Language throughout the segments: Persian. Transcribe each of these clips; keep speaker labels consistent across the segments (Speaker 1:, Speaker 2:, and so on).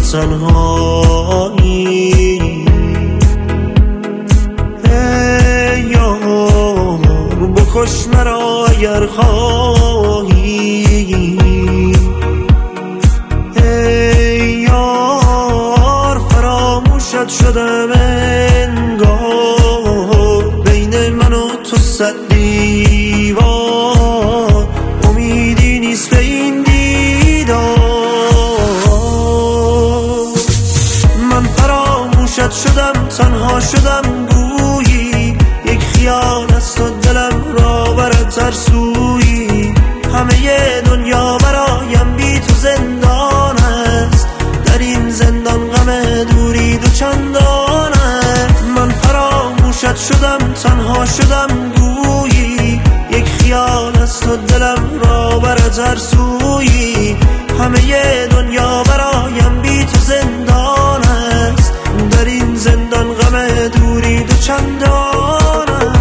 Speaker 1: تنهایی. ای یار بکش مرا اگر خواهی، ای یار فراموشت شدم انگار، بین من و تو صد دیوار، امیدی نیست به این دیدار. من فراموشت شدم، تنها شدم، گویی یک خیال است و دلم را برد ترسویی. همه دنیا برایم بی تو زندان است، در این زندان غم دوری دو چندان است. من فراموشت شدم، تنها شدم، گویی یک خیال است و دلم را برد ترسویی. همه دنیا برایم بی تو زندان است، در این زندان غم دوری دو چندان است.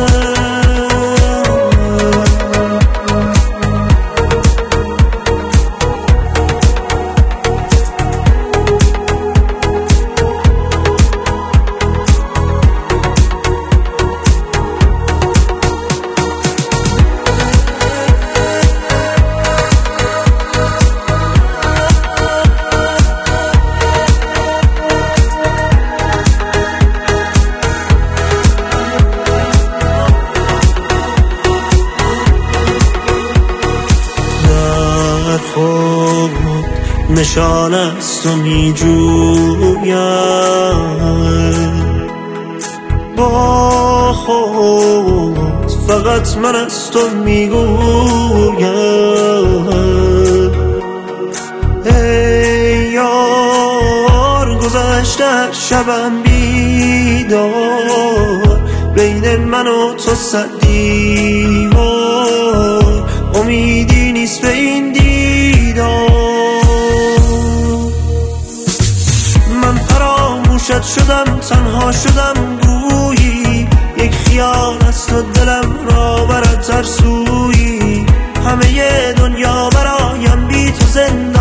Speaker 1: خود نشان است و می جویم، با خود فقط من است و می گویم. ای یار گذشته شبم بیدار، بین من و تو صد دیوار، امیدی نیست به این دیدار. من فراموشت شدم، تنها شدم، گویی یک خیال است و دلم را برد ترسویی. همه دنیا برایم بی تو زندان